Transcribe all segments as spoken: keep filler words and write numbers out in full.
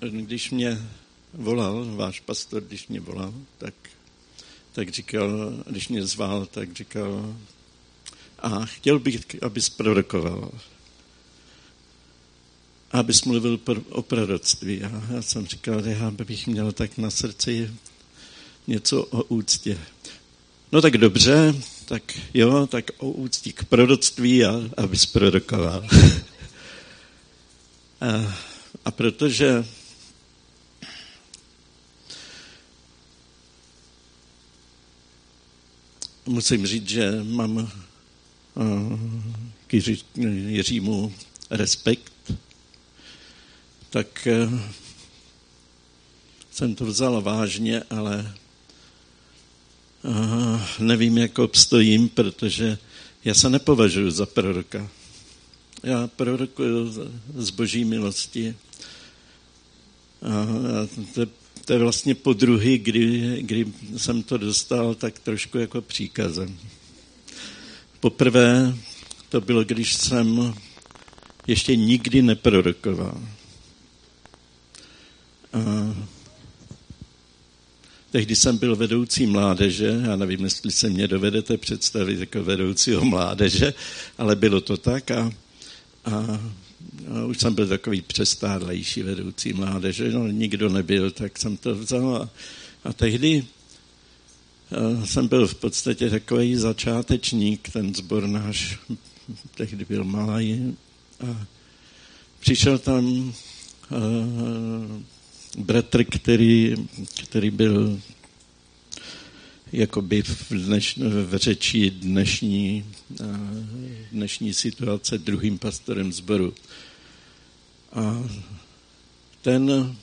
když mě volal, váš pastor, když mě volal, tak, tak říkal, když mě zval, tak říkal, a chtěl bych, abys prorokoval. Abys mluvil o proroctví. A já jsem říkal, že já bych měl tak na srdci něco o úctě. No tak dobře, tak jo, tak o úctí k proroctví a abys prorokoval. a, a protože musím říct, že mám k Jiřímu respekt, tak jsem to vzal vážně, ale nevím, jak obstojím, protože já se nepovažuji za proroka. Já prorokuju z boží milosti. A to, to je vlastně podruhý, kdy, kdy jsem to dostal tak trošku jako příkazem. Poprvé to bylo, když jsem ještě nikdy neprorokoval. A tehdy jsem byl vedoucí mládeže, já nevím, jestli se mě dovedete představit jako vedoucího mládeže, ale bylo to tak a, a, a už jsem byl takový přestárlejší vedoucí mládeže, no nikdo nebyl, tak jsem to vzal a, a tehdy a jsem byl v podstatě takový začátečník, ten sbor náš tehdy byl malý a přišel tam a, bratr, který, který byl jakoby v, dneš, v řeči dnešní, dnešní situace druhým pastorem sboru. A ten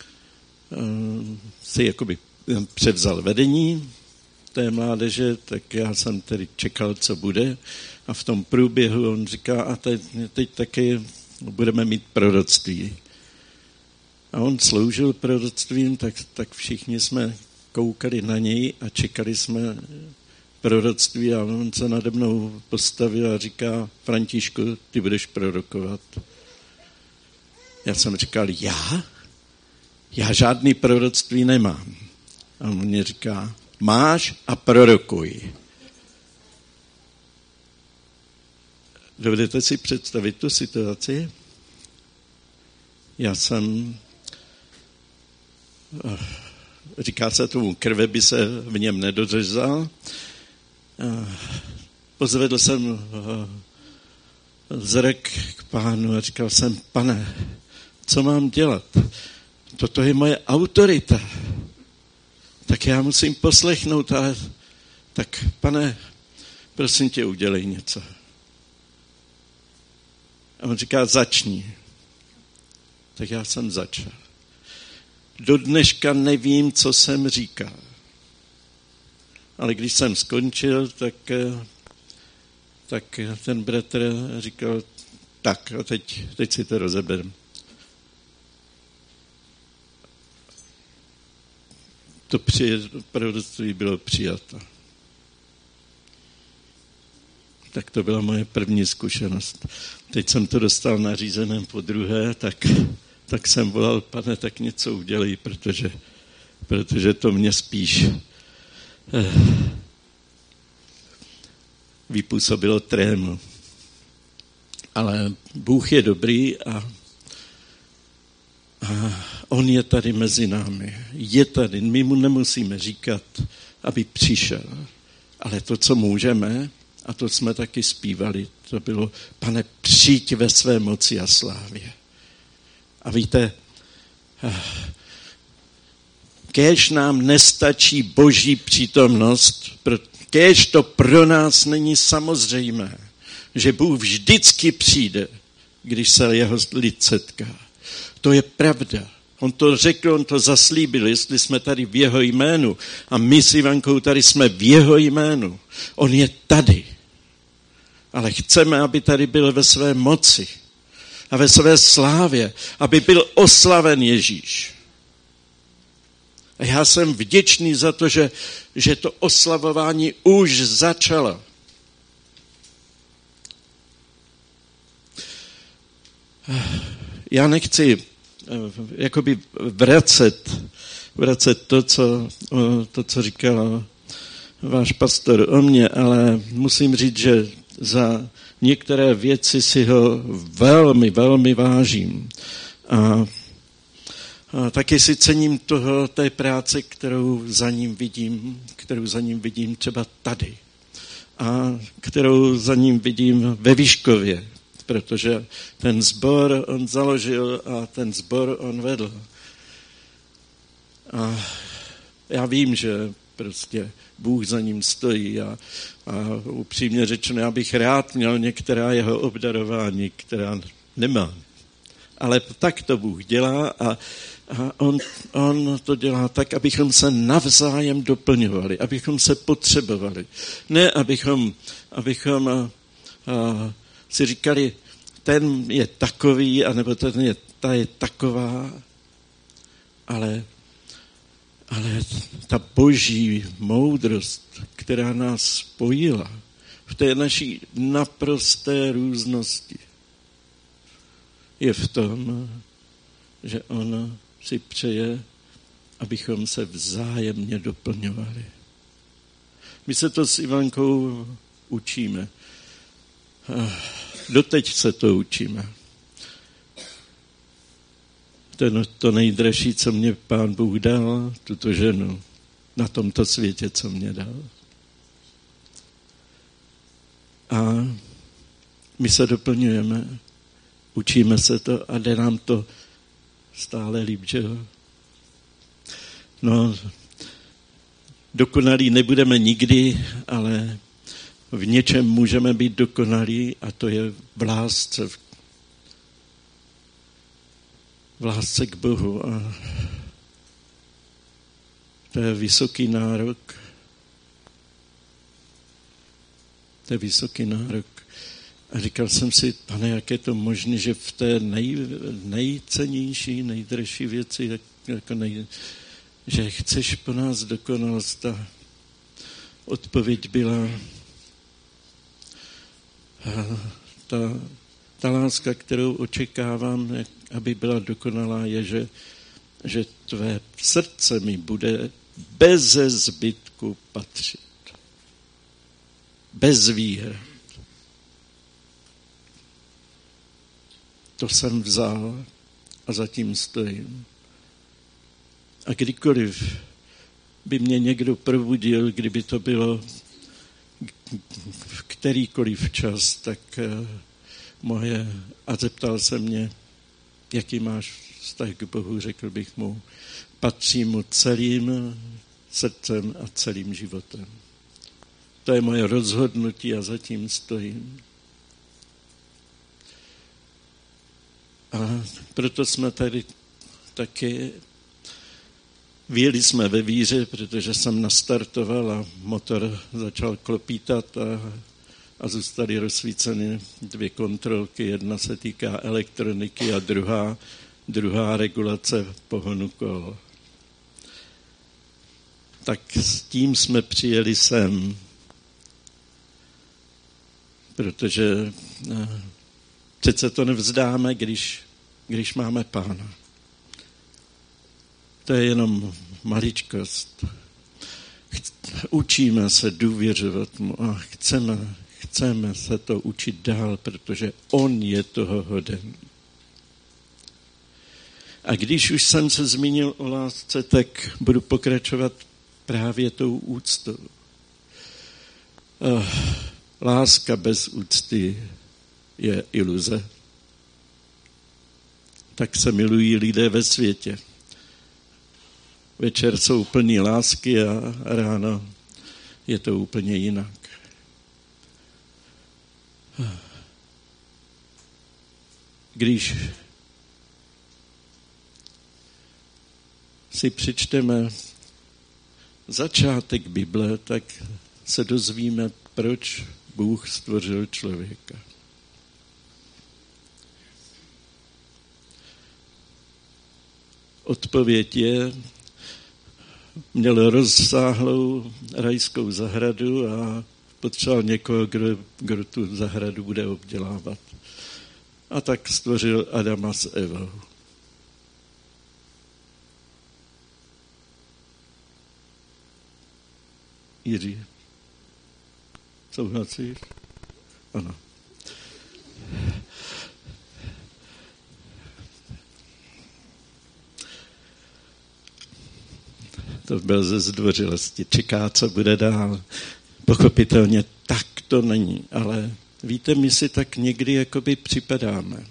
si jakoby převzal vedení té mládeže, tak já jsem tedy čekal, co bude. A v tom průběhu on říká, a teď, teď taky budeme mít proroctví. A on sloužil proroctvím, tak, tak všichni jsme koukali na něj a čekali jsme proroctví a on se nade mnou postavil a říká, Františku, ty budeš prorokovat. Já jsem říkal, já? Já žádný proroctví nemám. A on mě říká, máš a prorokuj. Dovedete si představit tu situaci? Já jsem, říká se tomu, krve by se v něm nedořezal. Pozvedl jsem zrak k pánu a říkal jsem, pane, co mám dělat? Toto je moje autorita. Tak já musím poslechnout, ale tak, pane, prosím tě, udělej něco. A on říká, začni. Tak já jsem začal. Do dneška nevím, co jsem říkal. Ale když jsem skončil, tak, tak ten bratr říkal, tak a teď, teď si to rozeberem. To proroctví bylo přijato. Tak to byla moje první zkušenost. Teď jsem to dostal nařízeném po druhé, tak, tak jsem volal, pane, tak něco udělej, protože, protože to mě spíš eh, vypůsobilo trému. Ale Bůh je dobrý a, a on je tady mezi námi. Je tady, my mu nemusíme říkat, aby přišel. Ale to, co můžeme, a to jsme taky zpívali, to bylo, pane, přijď ve své moci a slávě. A víte, kéž nám nestačí boží přítomnost, kéž to pro nás není samozřejmé, že Bůh vždycky přijde, když se jeho lid setká. To je pravda. On to řekl, on to zaslíbil, jestli jsme tady v jeho jménu a my s Ivankou tady jsme v jeho jménu. On je tady. Ale chceme, aby tady byl ve své moci a ve své slávě, aby byl oslaven Ježíš. A já jsem vděčný za to, že, že to oslavování už začalo. Já nechci jakoby vracet, vracet to, co, to, co říkal váš pastor o mně, ale musím říct, že za některé věci si ho velmi, velmi vážím. A, a taky si cením toho, té práce, kterou za ním vidím, kterou za ním vidím třeba tady. A kterou za ním vidím ve Výškově, protože ten sbor on založil a ten sbor on vedl. A já vím, že prostě Bůh za ním stojí a, a upřímně řečeno, já bych rád měl některá jeho obdarování, která nemám. Ale tak to Bůh dělá a, a on, on to dělá tak, abychom se navzájem doplňovali, abychom se potřebovali. Ne, abychom, abychom a, a, si říkali, ten je takový, anebo ten je, ta je taková, ale Ale ta boží moudrost, která nás spojila v té naší naprosté různosti, je v tom, že on si přeje, abychom se vzájemně doplňovali. My se to s Ivankou učíme. Doteď se to učíme. To je to nejdražší, co mě Pán Bůh dal, tuto ženu, na tomto světě, co mě dal. A my se doplňujeme, učíme se to a jde nám to stále líp, že jo? No, dokonalí nebudeme nikdy, ale v něčem můžeme být dokonalí a to je v lásce, v lásce k Bohu. A to je vysoký nárok. To je vysoký nárok. A říkal jsem si, Pane, jak je to možné, že v té nej, nejcennější, nejdražší věci, jak, jako nej, že chceš po nás dokonalost. A odpověď byla ta, ta láska, kterou očekávám, aby byla dokonalá, je, že, že tvé srdce mi bude beze zbytku patřit. Bez výhrad. To jsem vzal a zatím stojím. A kdykoliv by mě někdo probudil, kdyby to bylo v kterýkoliv čas, tak moje, a zeptal se mě, jaký máš vztah k Bohu, řekl bych mu, patří mu celým srdcem a celým životem. To je moje rozhodnutí a zatím stojím. A proto jsme tady taky vyjeli jsme ve víře, protože jsem nastartoval a motor začal klopítat a, a zůstaly rozsvíceny dvě kontrolky. Jedna se týká elektroniky a druhá, druhá regulace pohonu kol. Tak s tím jsme přijeli sem, protože přece to nevzdáme, když, když máme Pána. To je jenom maličkost. Učíme se důvěřovat mu a chceme, chceme se to učit dál, protože on je toho hoden. A když už jsem se zmínil o lásce, tak budu pokračovat právě tou úctou. Láska bez úcty je iluze. Tak se milují lidé ve světě. Večer jsou plní lásky a ráno je to úplně jinak. Když si přečteme začátek Bible, tak se dozvíme, proč Bůh stvořil člověka. Odpověď je, měl rozsáhlou rajskou zahradu a potřeboval někoho, kdo, kdo tu zahradu bude obdělávat. A tak stvořil Adama s Evou. Jiří. Souhlasíš? Ano. To byl ze zdvořilosti. Čeká, co bude dál. Pochopitelně tak to není, ale víte, my si tak někdy jakoby připadáme,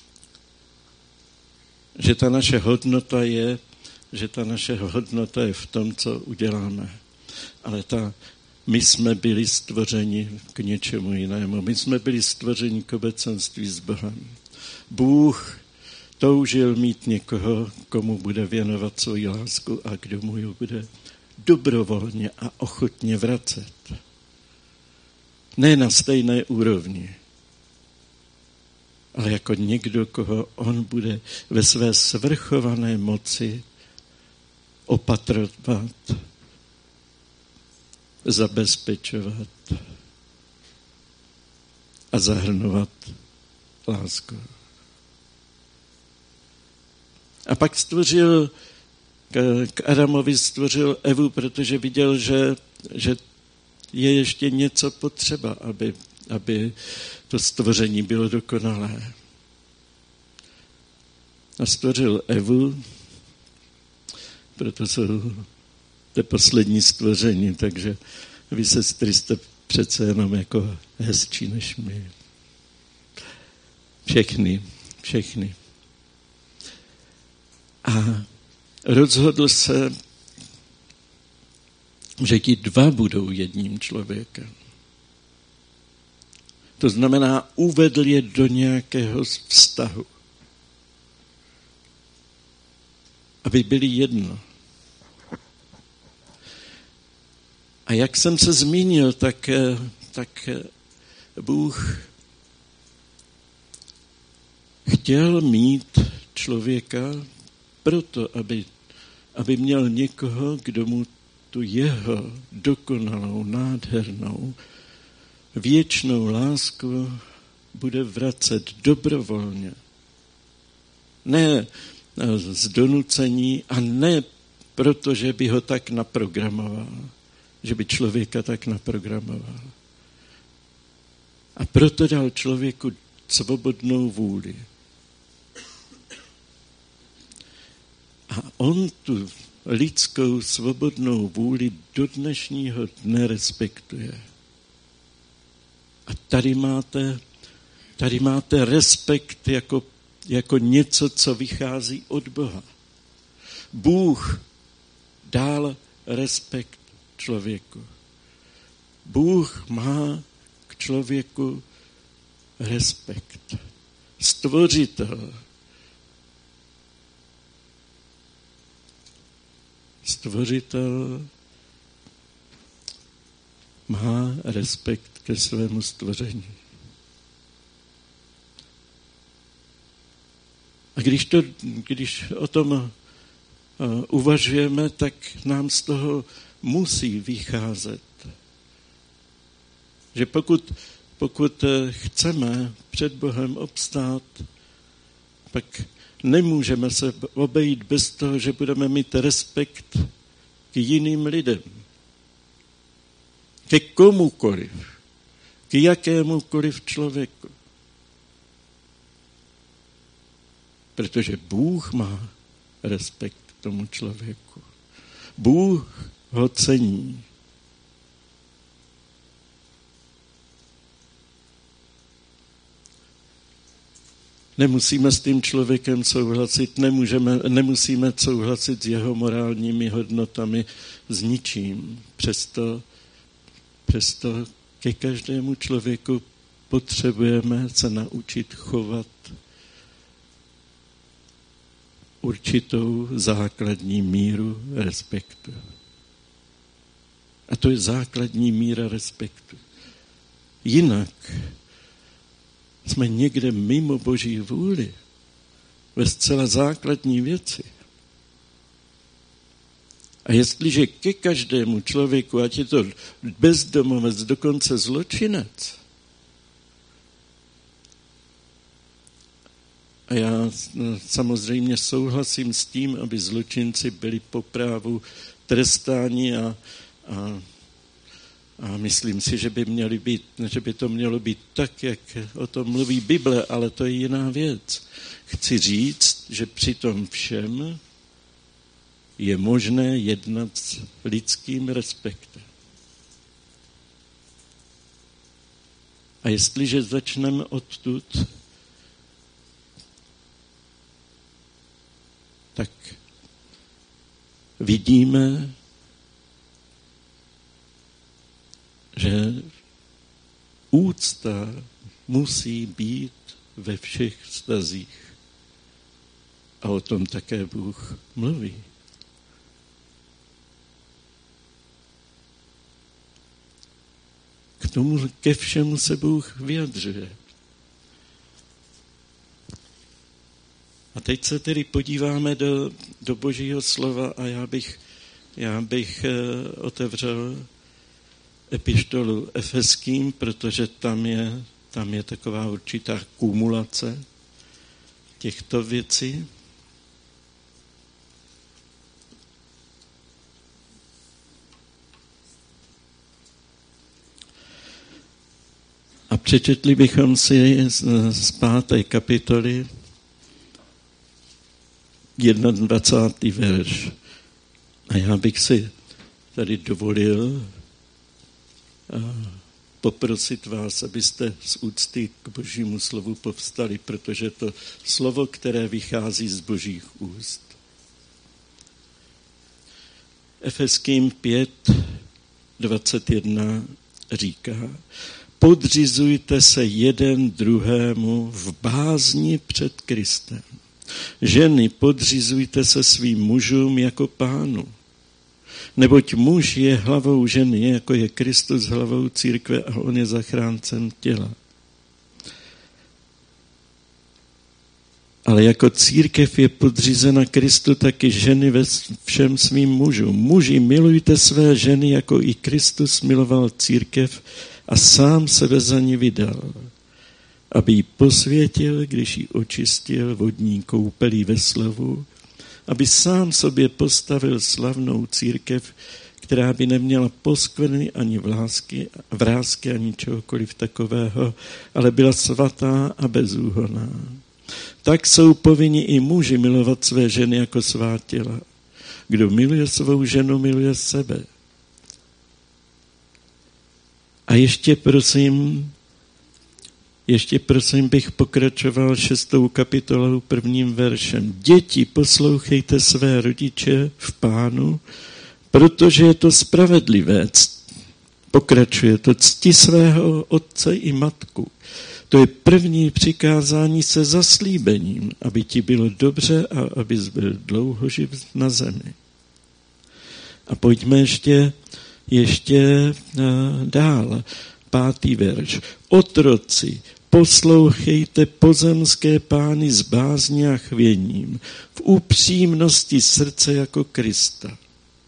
že ta naše hodnota je, že ta naše hodnota je v tom, co uděláme. Ale ta, my jsme byli stvořeni k něčemu jinému. My jsme byli stvořeni k obecenství s Bohem. Bůh toužil mít někoho, komu bude věnovat svoji lásku a kdo mu ji bude dobrovolně a ochotně vracet. Ne na stejné úrovni, ale jako někdo, koho on bude ve své svrchované moci opatrovat, zabezpečovat a zahrnovat lásku. A pak stvořil, k Adamovi stvořil Evu, protože viděl, že, že je ještě něco potřeba, aby, aby to stvoření bylo dokonalé. A stvořil Evu, proto jsou to poslední stvoření, takže vy, sestry, jste přece jenom jako hezčí než my. Všechny, všechny. A rozhodl se, že ti dva budou jedním člověkem. To znamená, uvedl je do nějakého vztahu. Aby byli jedno. A jak jsem se zmínil, tak, tak Bůh chtěl mít člověka proto, aby, aby měl někoho, kdo mu tu jeho dokonalou, nádhernou, věčnou lásku bude vracet dobrovolně. Ne z donucení a ne proto, že by ho tak naprogramoval, že by člověka tak naprogramoval. A proto dal člověku svobodnou vůli. A on tu lidskou svobodnou vůli do dnešního dne respektuje. A tady máte, tady máte respekt jako, jako něco, co vychází od Boha. Bůh dal respekt člověku. Bůh má k člověku respekt. Stvořitel. Stvořitel má respekt ke svému stvoření. A když, to, když o tom uh, uvažujeme, tak nám z toho musí vycházet, že pokud, pokud chceme před Bohem obstát, pak nemůžeme se obejít bez toho, že budeme mít respekt k jiným lidem. Ke komukoliv. K jakémukoliv člověku. Protože Bůh má respekt k tomu člověku. Bůh ho cení. Nemusíme s tím člověkem souhlasit, nemůžeme, nemusíme souhlasit s jeho morálními hodnotami, s ničím. Přesto, přesto ke každému člověku potřebujeme se naučit chovat určitou základní míru respektu. A to je základní míra respektu. Jinak jsme někde mimo Boží vůli ve zcela základní věci. A jestliže ke každému člověku, ať je to bezdomovec, dokonce zločinec, a já samozřejmě souhlasím s tím, aby zločinci byli po právu trestáni a, a A myslím si, že by, měly být, že by to mělo být tak, jak o tom mluví Bible, ale to je jiná věc. Chci říct, že při tom všem je možné jednat s lidským respektem. A jestliže začneme odtud, tak vidíme, že úcta musí být ve všech vztazích. A o tom také Bůh mluví. K tomu, ke všemu se Bůh vyjadřuje. A teď se tedy podíváme do, do Božího slova a já bych, já bych eh, otevřel epištolu Efeským, protože tam je, tam je taková určitá kumulace těchto věcí. A přečetli bychom si z, z páté kapitoly dvacátý první verš. A já bych si tady dovolil poprosit vás, abyste z úcty k Božímu slovu povstali, protože to slovo, které vychází z Božích úst. Efeským pět dvacet jedna říká: podřizujte se jeden druhému v bázni před Kristem. Ženy, podřizujte se svým mužům jako Pánu. Neboť muž je hlavou ženy, jako je Kristus hlavou církve a on je zachráncem těla. Ale jako církev je podřízena Kristu, taky ženy ve všem svým mužům. Muži, milujte své ženy, jako i Kristus miloval církev a sám sebe za ní vydal, aby ji posvětil, když ji očistil vodní koupelí ve slovu, aby sám sobě postavil slavnou církev, která by neměla poskvrny ani vlásky, vrásky ani čehokoliv takového, ale byla svatá a bezúhonná. Tak jsou povinni i muži milovat své ženy jako svá těla. Kdo miluje svou ženu, miluje sebe. A ještě prosím, ještě prosím bych pokračoval šestou kapitolou prvním veršem. Děti, poslouchejte své rodiče v Pánu, protože je to spravedlivé. Pokračuje to: cti svého otce i matku. To je první přikázání se zaslíbením, aby ti bylo dobře a abys byl dlouho živ na zemi. A pojďme ještě, ještě dál. Pátý verš. Otroci, poslouchejte pozemské pány s bázní a chvěním, v upřímnosti srdce jako Krista.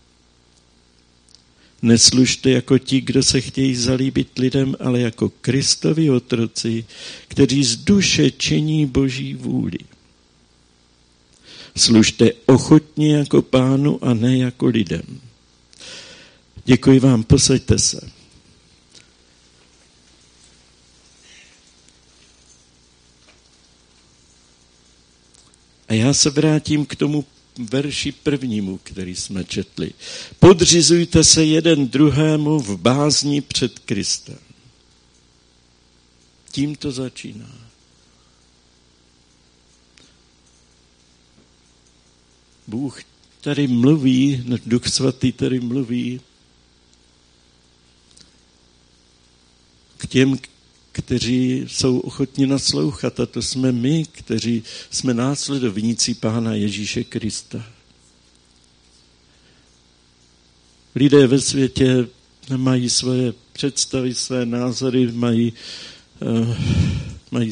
Neslužte jako ti, kdo se chtějí zalíbit lidem, ale jako Kristovi otroci, kteří z duše činí Boží vůli. Služte ochotně jako Pánu a ne jako lidem. Děkuji vám, posaďte se. A já se vrátím k tomu verši prvnímu, který jsme četli. Podřizujte se jeden druhému v bázni před Kristem. Tím to začíná. Bůh tady mluví, Duch Svatý tady mluví k těm, kteří jsou ochotni naslouchat, a to jsme my, kteří jsme následovníci Pána Ježíše Krista. Lidé ve světě mají svoje představy, své názory, mají, uh, mají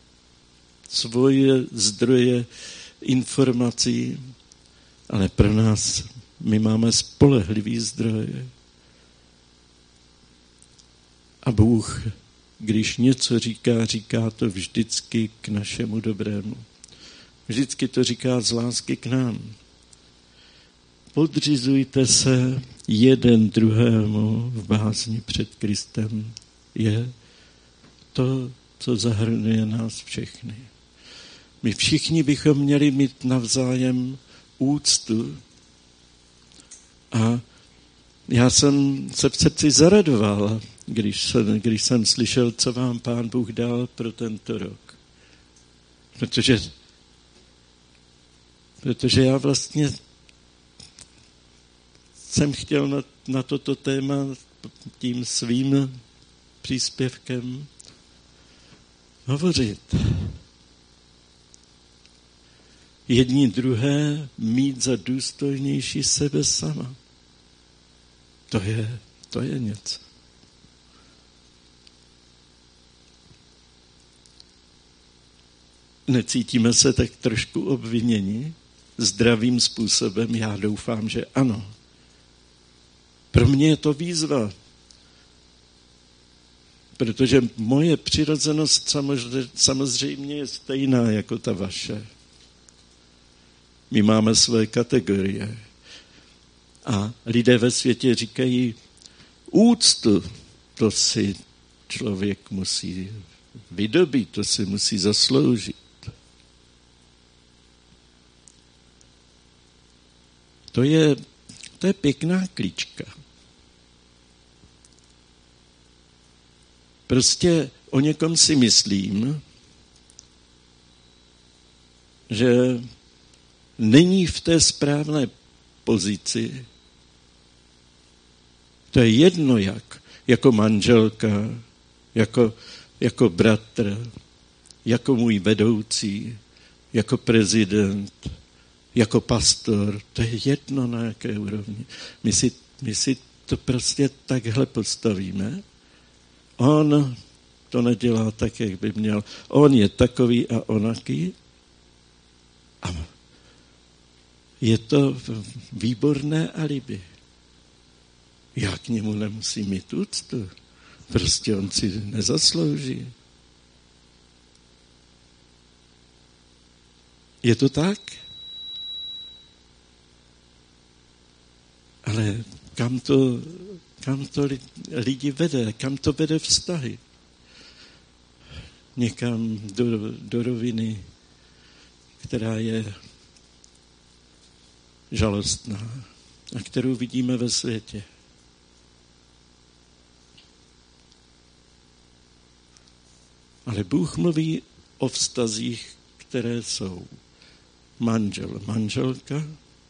svoje zdroje informací, ale pro nás my máme spolehlivý zdroje. A Bůh, když něco říká, říká to vždycky k našemu dobrému. Vždycky to říká z lásky k nám. podřizujte se jeden druhému v bázni před Kristem, je to, co zahrnuje nás všechny. My všichni bychom měli mít navzájem úctu a já jsem se v srdci zaradoval, když jsem, když jsem slyšel, co vám Pán Bůh dal pro tento rok. Protože, protože já vlastně jsem chtěl na, na toto téma tím svým příspěvkem hovořit. Jedni druhé mít za důstojnější sebe sama. To je, to je něco. Necítíme se tak trošku obviněni? Zdravým způsobem? Já doufám, že ano. Pro mě je to výzva. Protože moje přirozenost samozřejmě je stejná jako ta vaše. My máme své kategorie. A lidé ve světě říkají, úctu, to si člověk musí vydobít, to si musí zasloužit. To je, to je pěkná klíčka. Prostě o někom si myslím, že není v té správné pozici. To je jedno jak. Jako manželka, jako, jako bratr, jako můj vedoucí, jako prezident, jako pastor. To je jedno na jaké úrovni. My si, my si to prostě takhle postavíme. On to nedělá tak, jak by měl. On je takový a onaký. A je to výborné alibi. Já k němu nemusím mít úctu. Prostě on si nezaslouží. Je to tak? Ale kam to, kam to lidi vede? Kam to vede vztahy? Někam do, do roviny, která je žalostná a kterou vidíme ve světě. Ale Bůh mluví o vztazích, které jsou manžel, manželka,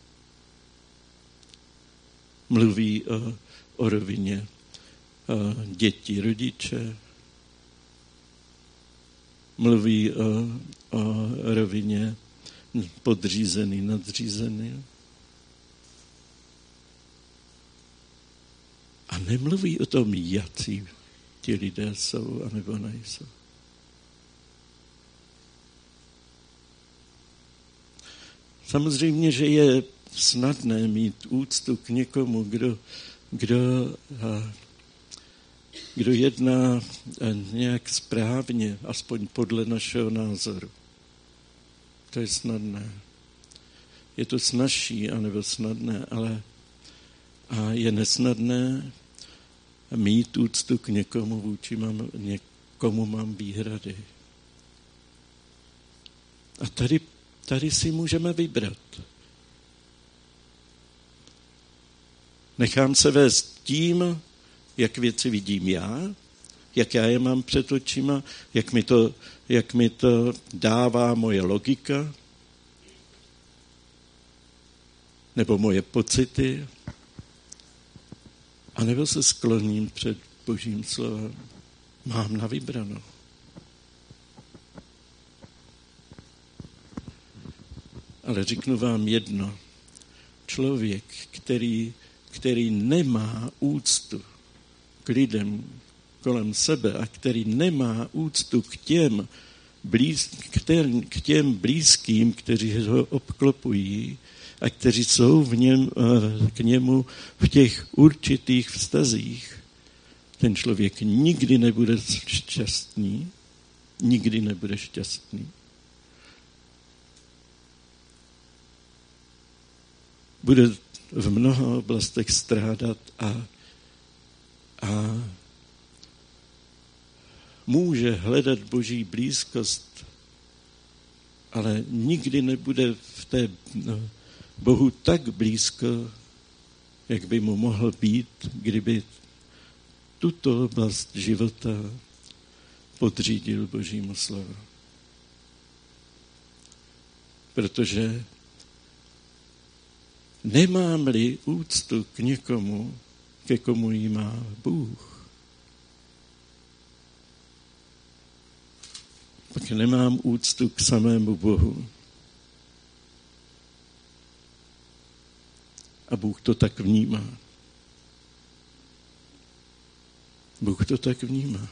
mluví o, o rovině o děti, rodiče, mluví o, o rovině podřízený, nadřízený. A nemluví o tom, jací ti lidé jsou, anebo nejsou. Samozřejmě, že je snadné mít úctu k někomu, kdo, kdo, kdo jedná nějak správně, aspoň podle našeho názoru. To je snadné. Je to snazší, anebo snadné, ale a je nesnadné mít úctu k někomu, vůči mám, někomu mám výhrady. A tady, tady si můžeme vybrat. Nechám se vést tím, jak věci vidím já, jak já je mám před očima, jak mi to, jak mi to dává moje logika, nebo moje pocity, a nebo se skloním před Božím slovem. Mám na vybranou. Ale řeknu vám jedno. Člověk, který, který nemá úctu k lidem kolem sebe a který nemá úctu k těm, blíz, k těm, k těm blízkým, kteří ho obklopují a kteří jsou v něm, k němu v těch určitých vztazích, ten člověk nikdy nebude šťastný, nikdy nebude šťastný. Bude v mnoha oblastech strádat a, a může hledat Boží blízkost, ale nikdy nebude v té no, Bohu tak blízko, jak by mu mohl být, kdyby tuto oblast života podřídil Božímu slovu. Protože nemám-li úctu k někomu, ke komu ji má Bůh, pak nemám úctu k samému Bohu. A Bůh to tak vnímá. Bůh to tak vnímá.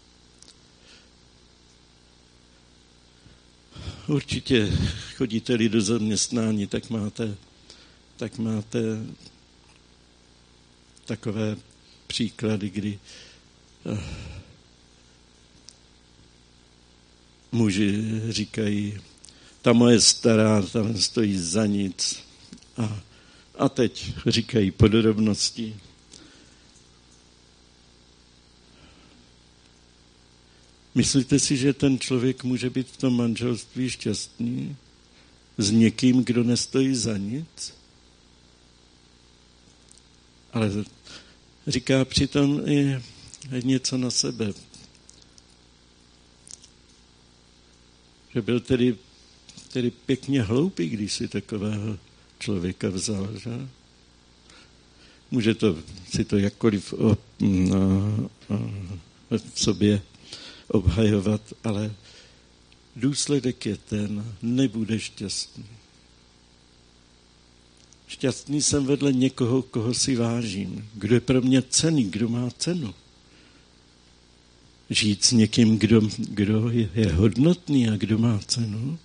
Určitě chodíte-li do zaměstnání, tak máte, tak máte takové příklady, kdy muži říkají, ta moje stará, tam stojí za nic. A, a teď říkají podrobnosti. Myslíte si, že ten člověk může být v tom manželství šťastný s někým, kdo nestojí za nic? Ale říká přitom i něco na sebe. Že byl tedy, tedy pěkně hloupý, když si takového člověka vzal, že? Může to, si to jakkoliv o, no, o, v sobě obhajovat, ale důsledek je ten, nebude šťastný. Šťastný jsem vedle někoho, koho si vážím. Kdo je pro mě cenný, kdo má cenu. Žít s někým, kdo, kdo je hodnotný a kdo má cenu,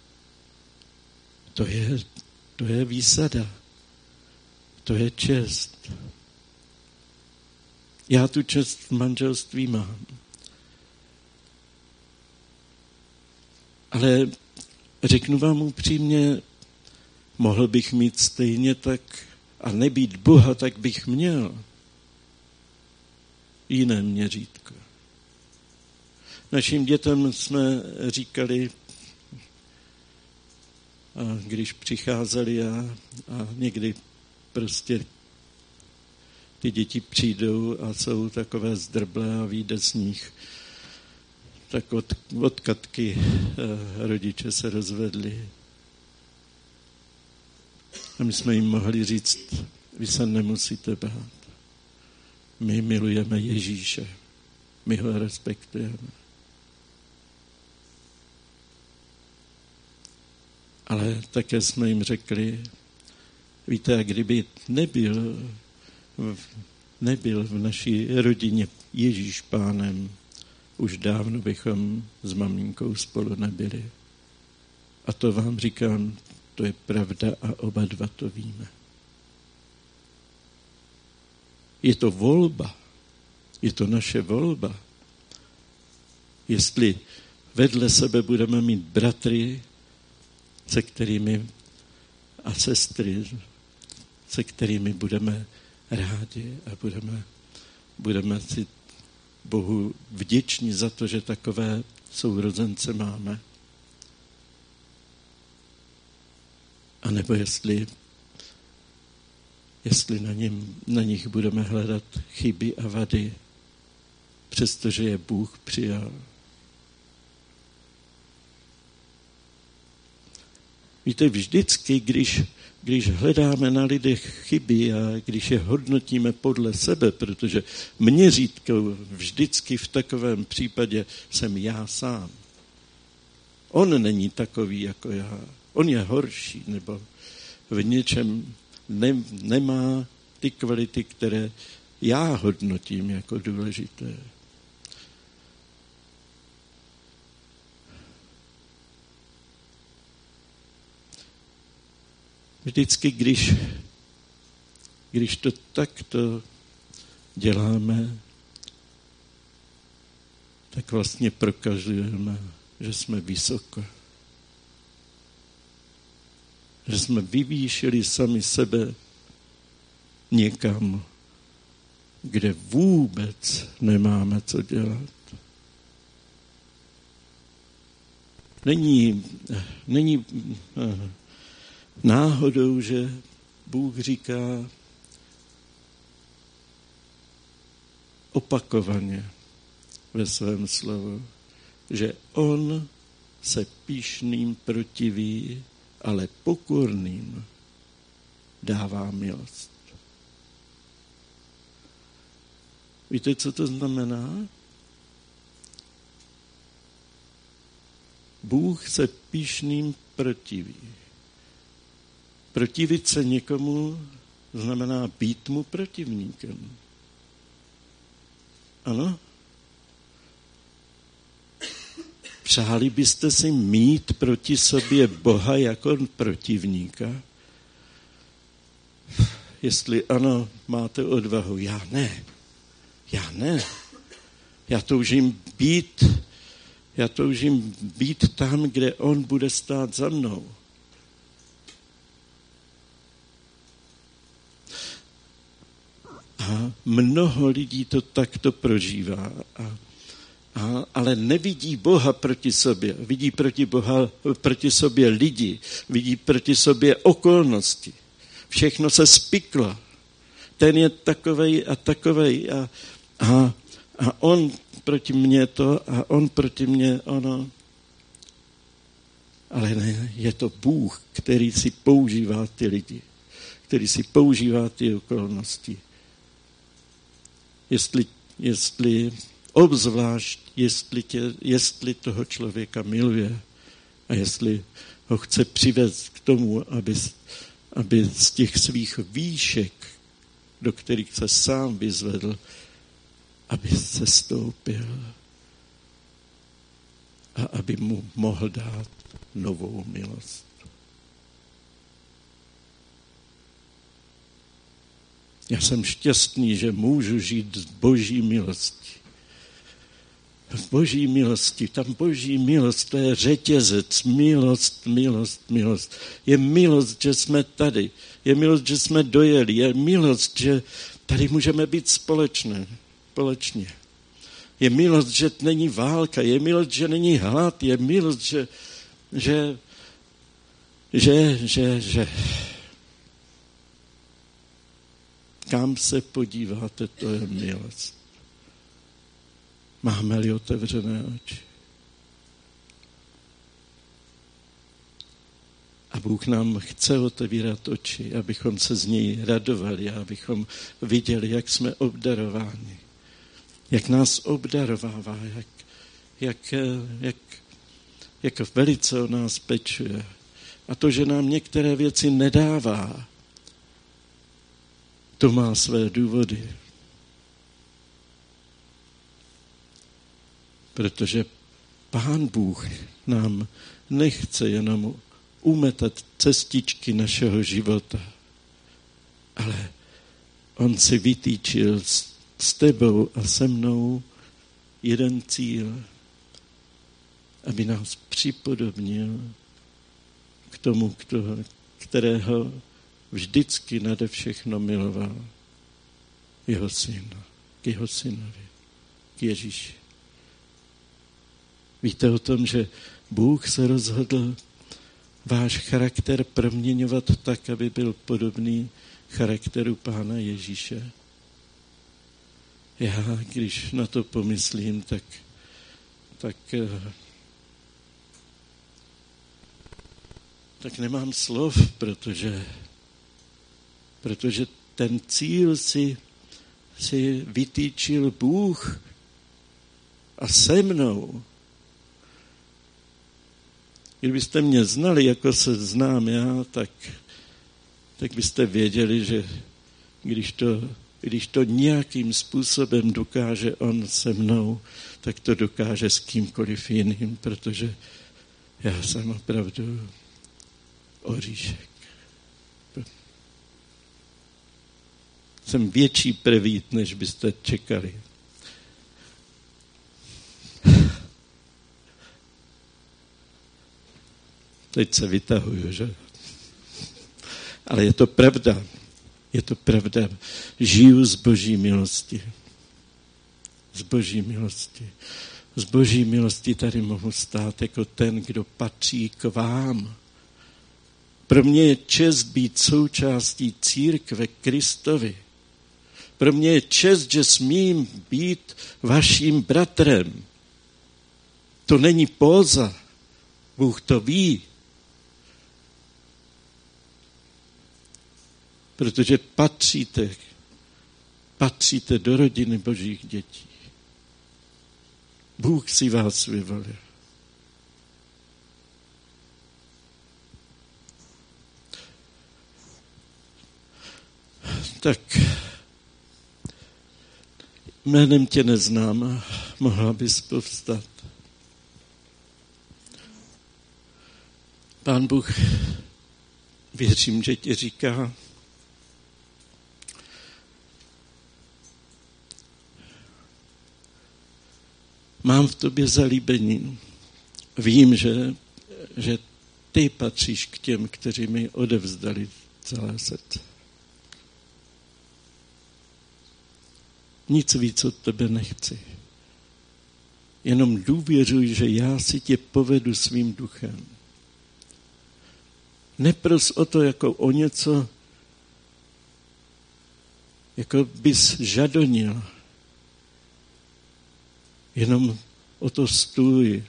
to je, to je výsada. To je čest. Já tu čest v manželství mám. Ale řeknu vám upřímně, mohl bych mít stejně tak a nebýt Boha, tak bych měl jiné měřítko. Našim dětem jsme říkali, a když přicházeli a, a někdy prostě ty děti přijdou a jsou takové zdrblé a vyjde z nich, tak od, od Katky eh, rodiče se rozvedli. A my jsme jim mohli říct, vy se nemusíte bát. My milujeme Ježíše. My ho respektujeme. Ale také jsme jim řekli, víte, a kdyby nebyl, nebyl v naší rodině Ježíš Pánem, už dávno bychom s maminkou spolu nebyli. A to vám říkám, to je pravda a oba dva to víme. Je to volba. Je to naše volba. Jestli vedle sebe budeme mít bratry, se kterými a sestry, se kterými budeme rádi a budeme, budeme si Bohu vděční za to, že takové sourozence máme. A nebo jestli, jestli na, něm, na nich budeme hledat chyby a vady, přestože je Bůh přijal. Víte, vždycky, když, když hledáme na lidech chyby a když je hodnotíme podle sebe, protože měřítko vždycky v takovém případě jsem já sám. On není takový jako já. On je horší, nebo v něčem ne, nemá ty kvality, které já hodnotím jako důležité. Vždycky, když, když to takto děláme, tak vlastně prokazujeme, že jsme vysoko. Že jsme vyvýšili sami sebe někam, kde vůbec nemáme co dělat. Není, není náhodou, že Bůh říká opakovaně ve svém slovu, že on se pyšným protiví, ale pokorným dává milost. Víte, co to znamená? Bůh se pyšným protiví. Protivit se někomu znamená být mu protivníkem. Ano? Přáli byste si mít proti sobě Boha jako protivníka? Jestli ano, máte odvahu. Já ne. Já ne. Já toužím být, já toužím být tam, kde on bude stát za mnou. A mnoho lidí to takto prožívá, a, a, ale nevidí Boha proti sobě. Vidí proti, Boha, proti sobě lidi, vidí proti sobě okolnosti. Všechno se spiklo. Ten je takovej a takovej a, a, a on proti mně to a on proti mně ono. Ale ne, je to Bůh, který si používá ty lidi, který si používá ty okolnosti. Jestli, jestli obzvlášť, jestli, tě, jestli toho člověka miluje a jestli ho chce přivést k tomu, aby, aby z těch svých výšek, do kterých se sám vyzvedl, aby se stoupil a aby mu mohl dát novou milost. Já jsem šťastný, že můžu žít z boží milosti. V boží milosti, tam boží milost, to je řetězec, milost, milost, milost. Je milost, že jsme tady, je milost, že jsme dojeli, je milost, že tady můžeme být společné, společně. Je milost, že není válka, je milost, že není hlad, je milost, že, že, že, že, že. Kam se podíváte, to je milost. Máme-li otevřené oči. A Bůh nám chce otevírat oči, abychom se z něj radovali, abychom viděli, jak jsme obdarováni. Jak nás obdarovává, jak, jak, jak, jak velice o nás pečuje. A to, že nám některé věci nedává, to má své důvody. Protože Pán Bůh nám nechce jenom umetat cestičky našeho života, ale on si vytýčil s, s tebou a se mnou jeden cíl, aby nás připodobnil k tomu, kterého vždycky nade všechno miloval. Jeho syna, k jeho synovi, k Ježíši. Víte o tom, že Bůh se rozhodl váš charakter proměňovat tak, aby byl podobný charakteru Pána Ježíše? Já, když na to pomyslím, tak, tak, tak nemám slov, protože, protože ten cíl si, si vytýčil Bůh a se mnou. Kdybyste mě znali, jako se znám já, tak, tak byste věděli, že když to, když to nějakým způsobem dokáže on se mnou, tak to dokáže s kýmkoliv jiným, protože já jsem opravdu oříšek. Jsem větší prevít, než byste čekali. Teď se vytahuju, že? Ale je to pravda. Je to pravda. Žiju z Boží milosti. Z Boží milosti. Z Boží milosti tady mohu stát jako ten, kdo patří k vám. Pro mě je čest být součástí církve Kristovi. Pro mě je čest, že smím být vaším bratrem. To není póza. Bůh to ví. Protože patříte, patříte do rodiny Božích dětí. Bůh si vás vyvolil. Tak jménem tě neznám a mohla bys povstat. Pán Bůh, věřím, že ti říká, mám v tobě zalíbení. Vím, že, že ty patříš k těm, kteří mi odevzdali celé srdce. Nic víc od tebe nechci. Jenom důvěřuj, že já si tě povedu svým duchem. Nepros o to jako o něco, jako bys žadonil. Jenom o to stůj.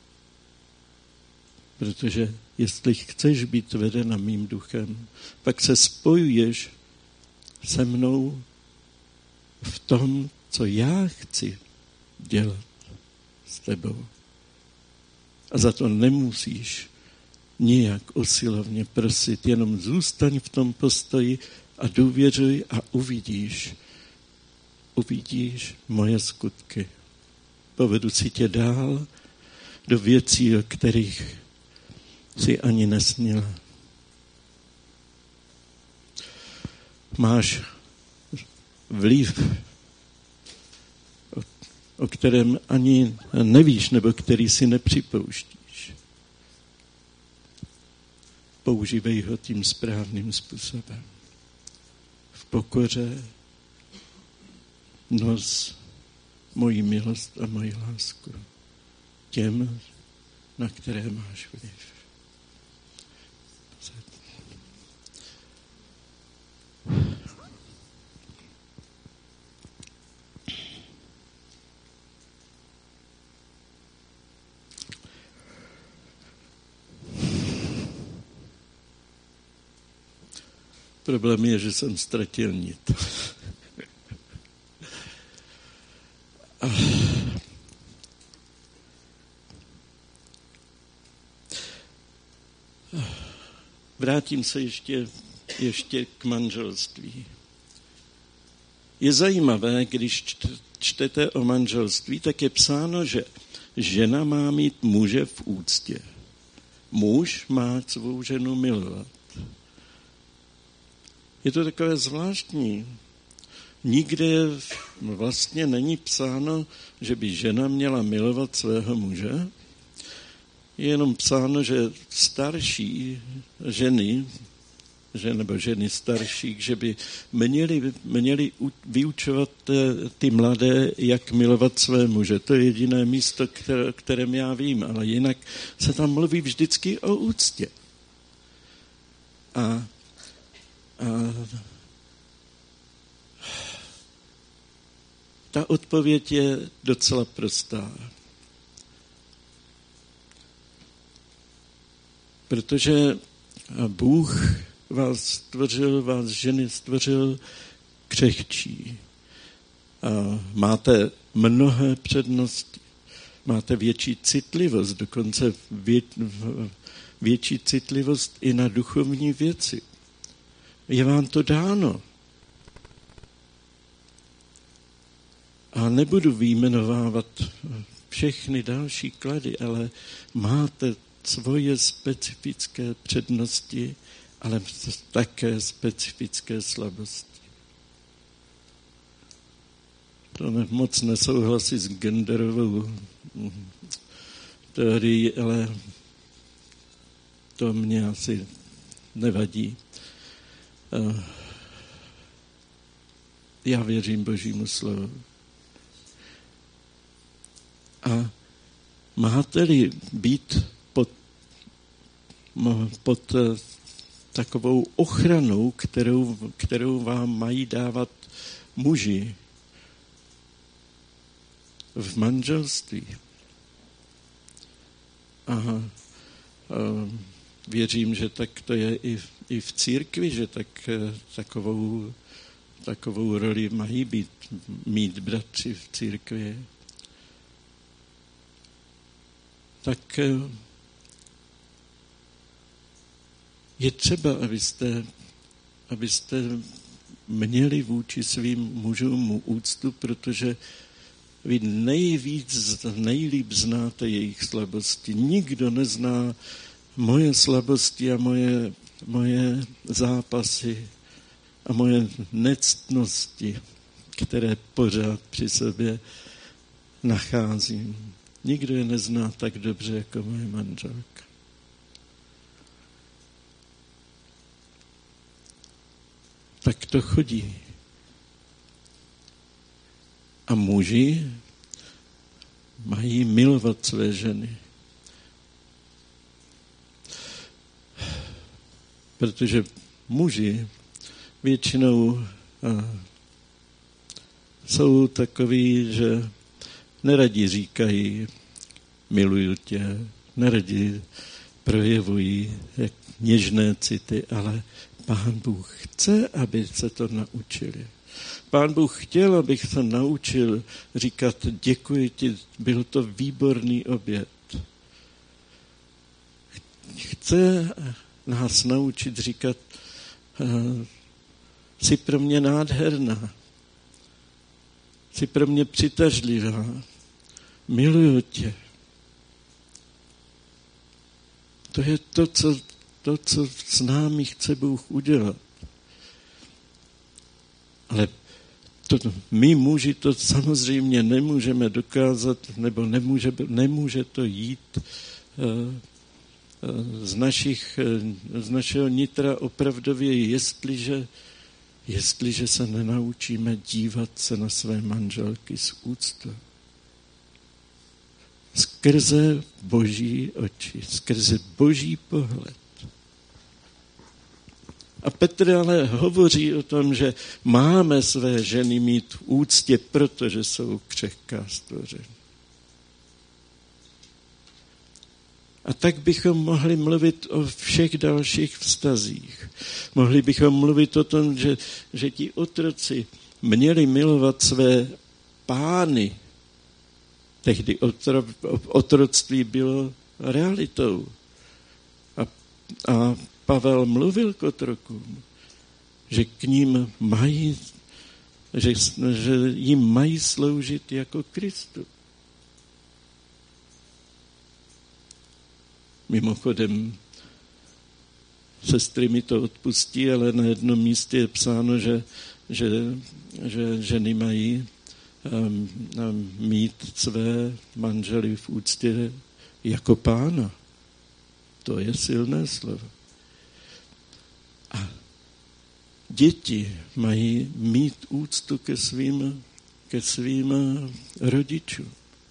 Protože jestli chceš být vedena mým duchem, pak se spojuješ se mnou v tom, co já chci dělat s tebou. A za to nemusíš nijak usilovně prosit, jenom zůstaň v tom postoji a důvěřuj a uvidíš, uvidíš moje skutky. Povedu si tě dál do věcí, o kterých si ani nesnila. Máš vliv, o, o kterém ani nevíš, nebo který si nepřipouštíš. Používej ho tím správným způsobem. V pokoře nos moji milost a moji lásku těm, na které máš vliv. Problém je, že jsem ztratil nit. Vrátím se ještě, ještě k manželství. Je zajímavé, když čtete o manželství, tak je psáno, že žena má mít muže v úctě. Muž má svou ženu milovat. Je to takové zvláštní. Nikde vlastně není psáno, že by žena měla milovat svého muže. Je jenom psáno, že starší ženy, že, nebo ženy starších, že by měly, měly vyučovat ty mladé, jak milovat své muže. To je jediné místo, které, kterém já vím, ale jinak se tam mluví vždycky o úctě. A, a ta odpověď je docela prostá. Protože Bůh vás stvořil, vás ženy stvořil křehčí. A máte mnohé přednosti. Máte větší citlivost, dokonce vě, větší citlivost i na duchovní věci. Je vám to dáno. A nebudu vyjmenovávat všechny další klady, ale máte svoje specifické přednosti, ale také specifické slabosti. To ne, moc nesouhlasí s genderovou teorií, ale to mě asi nevadí. Já věřím Božímu slovu. A máte-li být pod, pod takovou ochranou, kterou, kterou vám mají dávat muži v manželství. A, a věřím, že tak to je i v, i v církvi, že tak, takovou, takovou roli mají být, mít bratři v církvi. Tak je třeba, abyste, abyste měli vůči svým mužům úctu, protože vy nejvíc, nejlíp znáte jejich slabosti. Nikdo nezná moje slabosti a moje, moje zápasy a moje nectnosti, které pořád při sobě nacházím. Nikdo je nezná tak dobře jako moje manželka. Tak to chodí. A muži mají milovat své ženy. Protože muži většinou a, jsou takoví, že neradi říkají miluju tě, neradi projevují jak něžné city, ale Pán Bůh chce, aby se to naučili. Pán Bůh chtěl, abych se naučil říkat děkuji ti, byl to výborný oběd. Chce nás naučit říkat jsi pro mě nádherná, jsi pro mě přitažlivá, miluju tě. To je to, co, to, co s námi chce Bůh udělat. Ale to, my muži to samozřejmě nemůžeme dokázat, nebo nemůže, nemůže to jít uh, uh, z, našich, uh, z našeho nitra opravdově, jestliže, jestliže se nenaučíme dívat se na své manželky s úctou. Skrze Boží oči, skrze Boží pohled. A Petr ale hovoří o tom, že máme své ženy mít v úctě, protože jsou křehká stvoření. A tak bychom mohli mluvit o všech dalších vztazích. Mohli bychom mluvit o tom, že, že ti otroci měli milovat své pány. Tehdy otro, otroctví bylo realitou. A, a Pavel mluvil k otrokům, že k ním mají, že, že jim mají sloužit jako Kristu. Mimochodem, sestry mi to odpustí, ale na jednom místě je psáno, že, že, že ženy mají um, um, mít své manžely v úctě jako pána. To je silné slovo. A děti mají mít úctu ke svým, ke svým rodičům.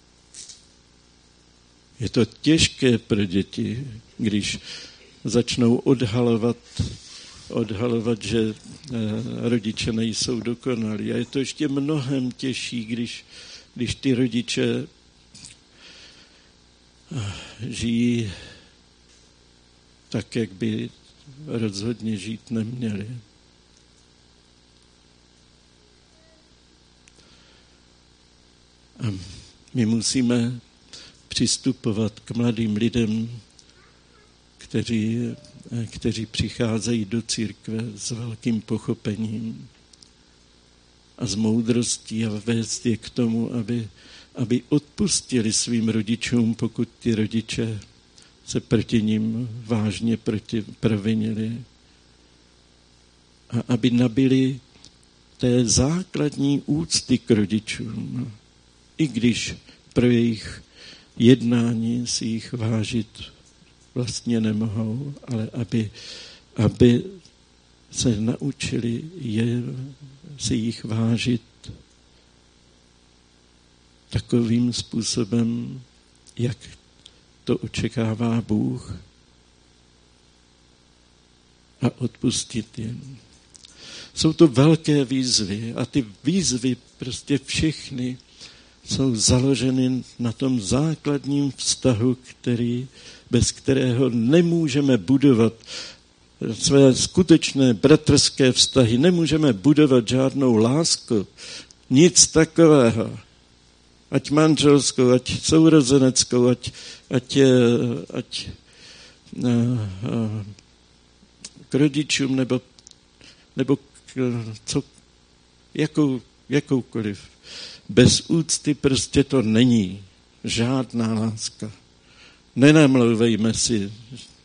Je to těžké pro děti, když začnou odhalovat, odhalovat, že rodiče nejsou dokonalí. A je to ještě mnohem těžší, když, když ty rodiče žijí tak, jak by rozhodně žít neměli. A my musíme přistupovat k mladým lidem, kteří, kteří přicházejí do církve s velkým pochopením a s moudrostí a vést je k tomu, aby, aby odpustili svým rodičům, pokud ty rodiče se proti ním vážně proti, provinili. A aby nabili té základní úcty k rodičům, i když pro jejich jednání si jich vážit vlastně nemohou, ale aby, aby se naučili je si jich vážit takovým způsobem, jak to očekává Bůh, a odpustit jim. Jsou to velké výzvy a ty výzvy prostě všechny jsou založeny na tom základním vztahu, který, bez kterého nemůžeme budovat své skutečné bratrské vztahy, nemůžeme budovat žádnou lásku, nic takového. Ať manželskou, ať sourozeneckou, ať, ať, ať uh, uh, k rodičům, nebo, nebo k, co, jakou, jakoukoliv. Bez úcty prostě to není žádná láska. Nenamlouvejme si,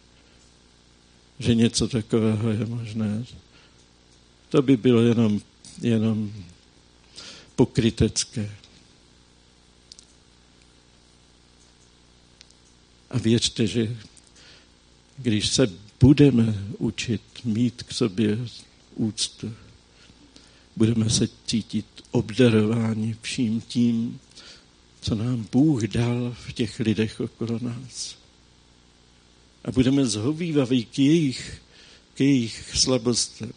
že něco takového je možné. To by bylo jenom, jenom pokrytecké. A věřte, že když se budeme učit mít k sobě úctu, budeme se cítit obdarováni vším tím, co nám Bůh dal v těch lidech okolo nás. A budeme zhovývaví k jejich, k jejich slabostem.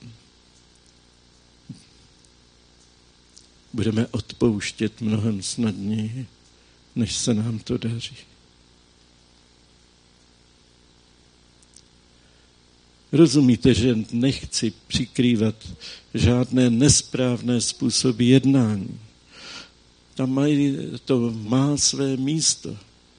Budeme odpouštět mnohem snadněji, než se nám to daří. Rozumíte, že nechci přikrývat žádné nesprávné způsoby jednání. Tam mají, to má své místo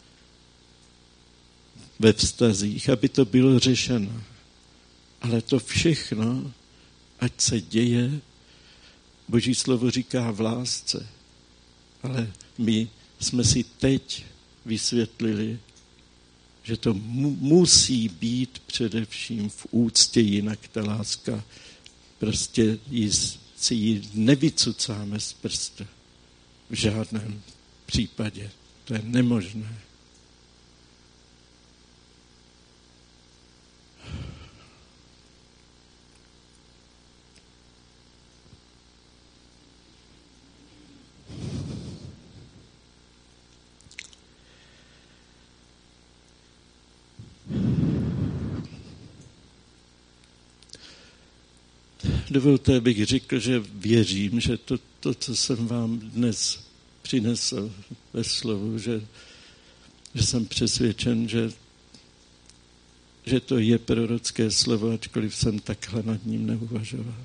ve vztazích, aby to bylo řešeno. Ale to všechno, ať se děje, Boží slovo říká v lásce. Ale my jsme si teď vysvětlili, že to mu, musí být především v úctě, jinak ta láska prostě ji, si ji nevycucáme z prstu. V žádném případě. To je nemožné. Dovolte, abych řekl, že věřím, že to, to, co jsem vám dnes přinesl ve slovu, že, že jsem přesvědčen, že, že to je prorocké slovo, ačkoliv jsem takhle nad ním neuvažoval.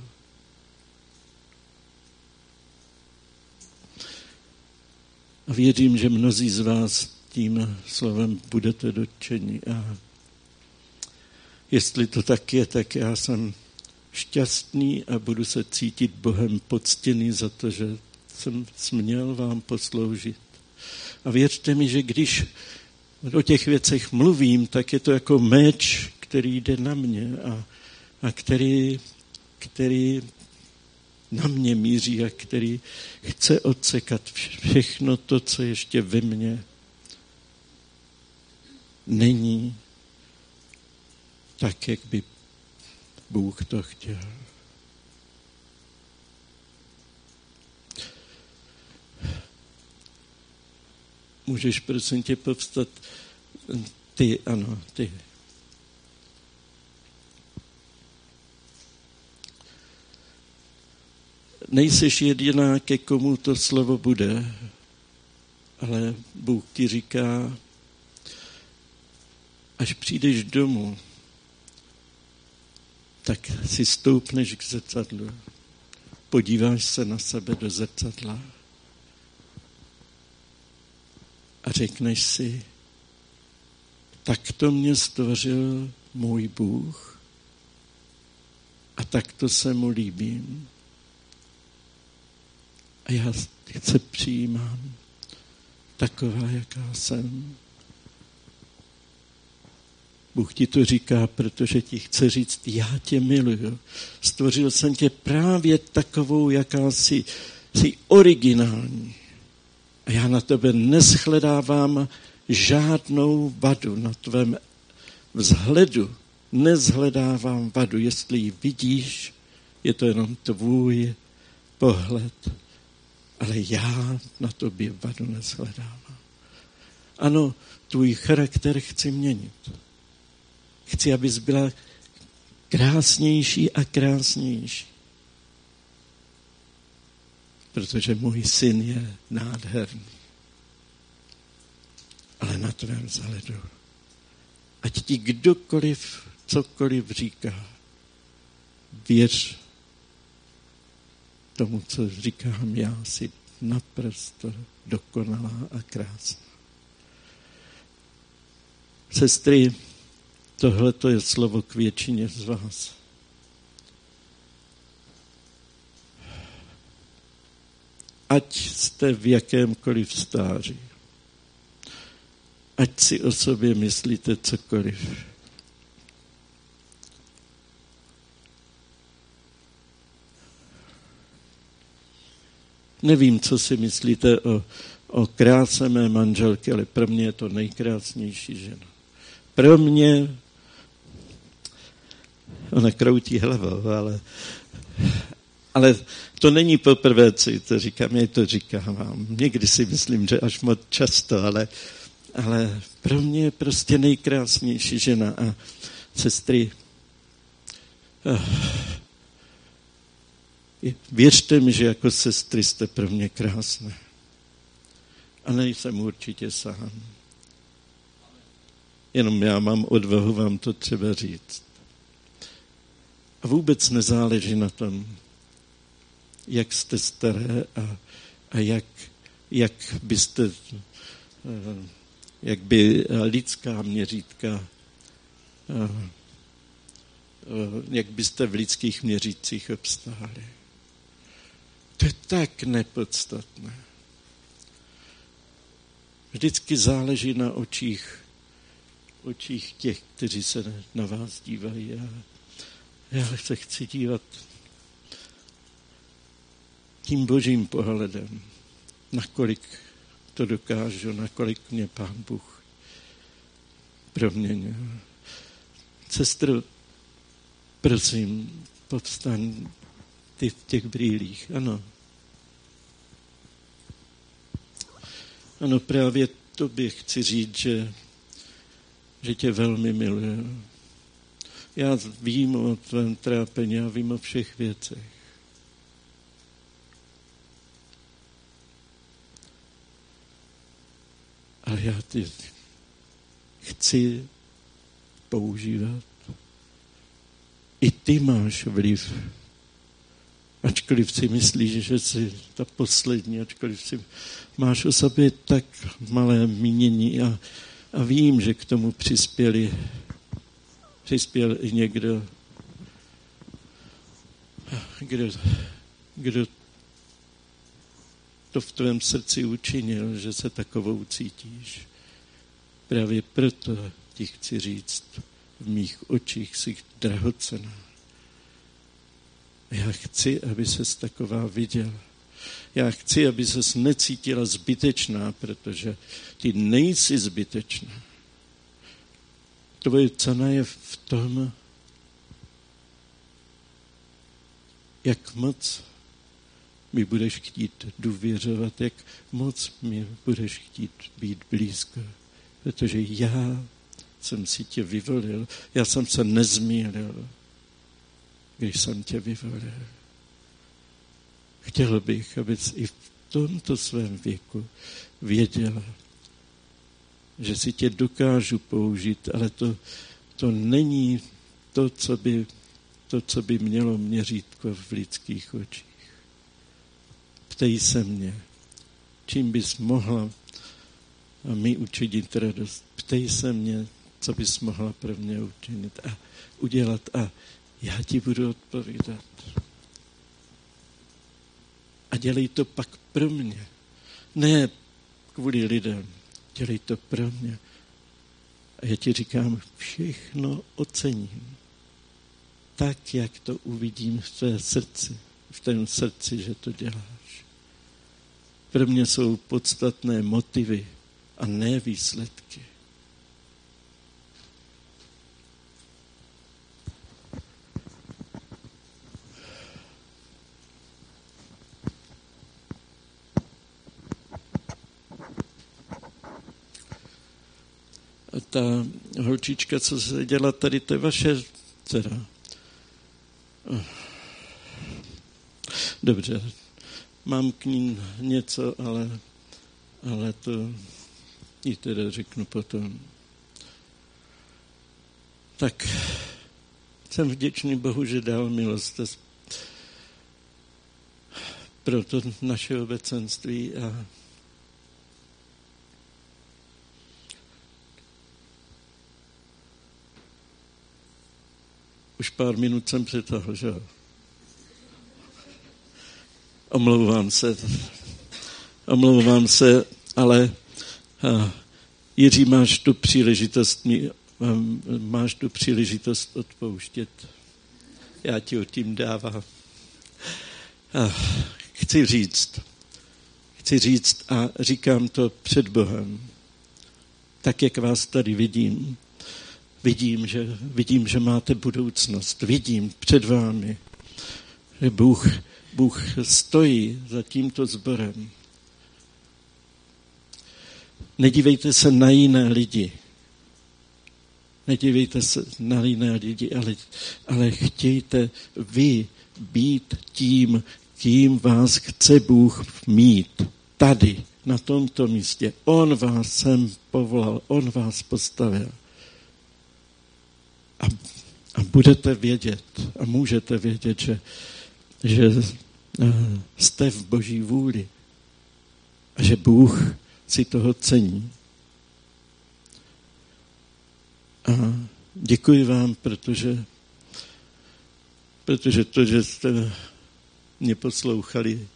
A věřím, že mnozí z vás tím slovem budete dotčeni. A jestli to tak je, tak já jsem šťastný a budu se cítit Bohem poctěný za to, že jsem směl vám posloužit. A věřte mi, že když o těch věcech mluvím, tak je to jako meč, který jde na mě a, a který, který na mě míří a který chce odsekat všechno to, co ještě ve mně není tak, jak by Bůh to chtěl. Můžeš, prosím tě, povstat? Ty, ano, ty. Nejseš jediná, ke komu to slovo bude, ale Bůh ti říká, až přijdeš domů, tak si stoupneš k zrcadlu, podíváš se na sebe do zrcadla a řekneš si, takto mě stvořil můj Bůh a takto se mu líbím. A já se přijímám taková, jaká jsem. Bůh ti to říká, protože ti chce říct, já tě miluju. Stvořil jsem tě právě takovou, jaká jsi, jsi originální. A já na tebe neschledávám žádnou vadu, na tvém vzhledu nezhledávám vadu. Jestli ji vidíš, je to jenom tvůj pohled, ale já na tobě vadu neshledávám. Ano, tvůj charakter chci měnit. Chci, abys byla krásnější a krásnější. Protože můj syn je nádherný. Ale na tvém záledu. Ať ti kdokoliv, cokoliv říká, věř tomu, co říkám já, si naprosto dokonalá a krásná. Sestry, tohle je slovo k většině z vás. Ať jste v jakémkoliv stáří, ať si o sobě myslíte cokoliv. Nevím, co si myslíte o, o kráse mé manželky, ale pro mě je to nejkrásnější žena. Pro mě, ona kroutí hlavou, ale, ale to není poprvé, co to říkám, já to říkám vám. Někdy si myslím, že až moc často, ale, ale pro mě je prostě nejkrásnější žena. A sestry, věřte mi, že jako sestry jste pro mě krásné. A nejsem určitě sám. Jenom já mám odvahu vám to třeba říct. A vůbec nezáleží na tom, jak jste staré a, a jak, jak byste, jak by lidská měřítka, jak byste v lidských měřících obstáli. To je tak nepodstatné. Vždycky záleží na očích, očích těch, kteří se na vás dívají. Já, já se chci dívat tím božím pohledem, nakolik to dokážu, nakolik mě Pán Bůh proměnil. Sestro, prosím, povstaň ty v těch brýlích. Ano. Ano, právě tobě chci říct, že, že tě velmi miluji. Já vím o tvém trápení, já vím o všech věcech. Ale já ty chci používat. I ty máš vliv. Ačkoliv si myslíš, že jsi ta poslední, ačkoliv si máš o sobě tak malé mínění a, a vím, že k tomu přispěli, přispěl i někdo, kdo, kdo to v tvém srdci učinil, že se takovou cítíš. Právě proto ti chci říct, v mých očích jsi drahocenná. Já chci, aby ses taková viděl. Já chci, aby ses necítila zbytečná, protože ty nejsi zbytečná. Tvoje cena je v tom, jak moc mi budeš chtít důvěřovat, jak moc mi budeš chtít být blízko. Protože já jsem si tě vyvolil, já jsem se nezmýlil, když jsem tě vyvolil. Chtěl bych, abys i v tomto svém věku věděla, že si tě dokážu použít, ale to, to není to co, by, to, co by mělo měřítko v lidských očích. Ptej se mě, čím bys mohla a mi učinit radost. Ptej se mě, co bys mohla pro mě učinit a udělat a já ti budu odpovídat. A dělej to pak pro mě. Ne kvůli lidem. Dělej to pro mě. A já ti říkám, všechno ocením. Tak, jak to uvidím v tvé srdci. V tém srdci, že to děláš. Pro mě jsou podstatné motivy a ne výsledky. ta holčička, co se dělá tady, to je vaše dcera. Dobře, mám k ní něco, ale, ale to jí teda řeknu potom. Tak jsem vděčný Bohu, že dal milost pro to naše obecenství a už pár minut jsem přetáhl, že jo? Omlouvám se. Omlouvám se, ale a, Jiří, máš tu příležitost, máš tu příležitost odpouštět. Já ti o tím dávám. A, chci říct, chci říct a říkám to před Bohem, tak, jak vás tady vidím. Vidím, že, vidím, že máte budoucnost. Vidím před vámi, že Bůh, Bůh stojí za tímto sborem. Nedívejte se na jiné lidi. Nedívejte se na jiné lidi, ale, ale chtějte vy být tím, kým vás chce Bůh mít. Tady, na tomto místě. On vás sem povolal, on vás postavil. A, a budete vědět, a můžete vědět, že, že jste v Boží vůli a že Bůh si toho cení. A děkuji vám, protože, protože to, že jste mě poslouchali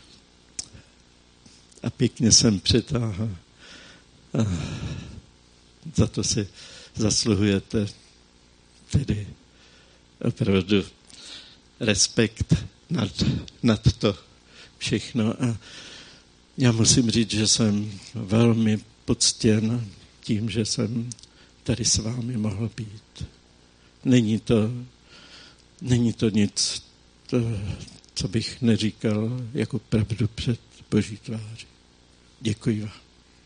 a pěkně jsem přetáhl. A za to si zasluhujete tedy opravdu respekt nad, nad to všechno. A já musím říct, že jsem velmi poctěn tím, že jsem tady s vámi mohl být. Není to, není to nic, to, co bych neříkal jako pravdu před Boží tváří. Děkuji vám.